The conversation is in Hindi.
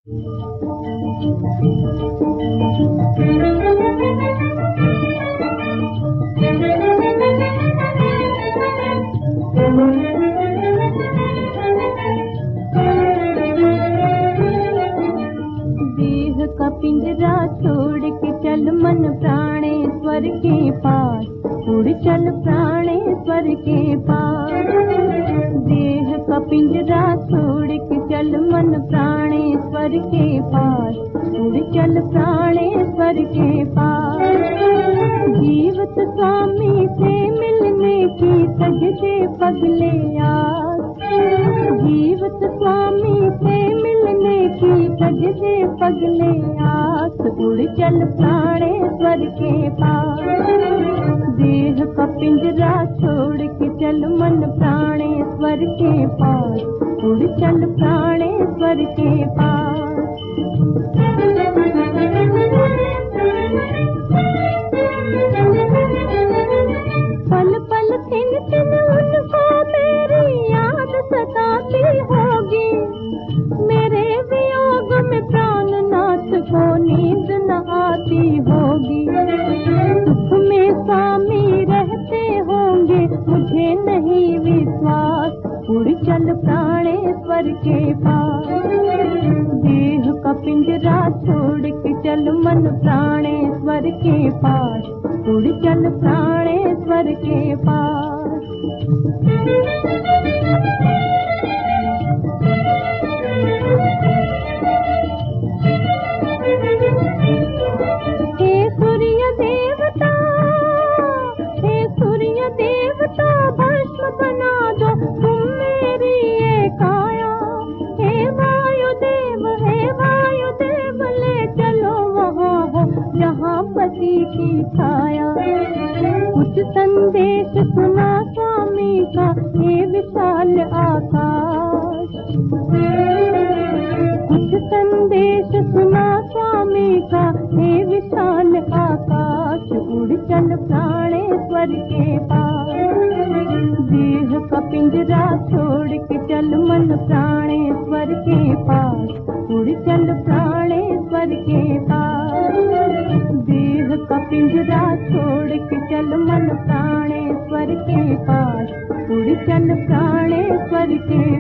देह का पिंजरा छोड़ के चल मन प्राणेश्वर के पास, उड़ चल प्राणेश्वर के पास। देह का पिंजरा छोड़ के चल मन प्राणेश्वर के पास, उड़ चल प्राणेश्वर के पास। जीवत स्वामी से मिलने की सजदे पगले आस, जीवत स्वामी से मिलने की सजदे पगले आस। उड़ चल प्राणेश्वर के पास। देह का पिंजरा छोड़ के चल मन प्राणेश्वर के पास, उड़ चल प्राणेश्वर के पास। पल पल तिन तिन उनको मेरी याद सताती होगी, मेरे वियोग में प्राणनाथ को नींद न आती होगी। सुख में स्वामी रहते होंगे मुझे नहीं विश्वास, उड़ चल प्राणेश्वर के पास। देह का पिंजरा छोड़ के चल मन प्राणेश्वर के पास, उड़ चल प्राणेश्वर के पास। हे सूर्य देवता, हे सूर्य देवता, भस्म बना दो तुम मेरी ये काया। हे वायुदेव, हे वायुदेव, ले चलो वहाँ हो जहाँ पति की छाया। कुछ संदेश सुना स्वामी का हे विशाल आकाश, कुछ संदेश सुना स्वामी का हे विशाल आकाश। उड़ चल प्राणेश्वर के पास। देह का पिंजरा छोड़ के चल मन प्राणेश्वर के पास, उड़ चल प्राणेश्वर के पास। देह का पिंजरा छोड़ के चल मन प्राणेश्वर के पास, उड़ चल प्राणेश्वर के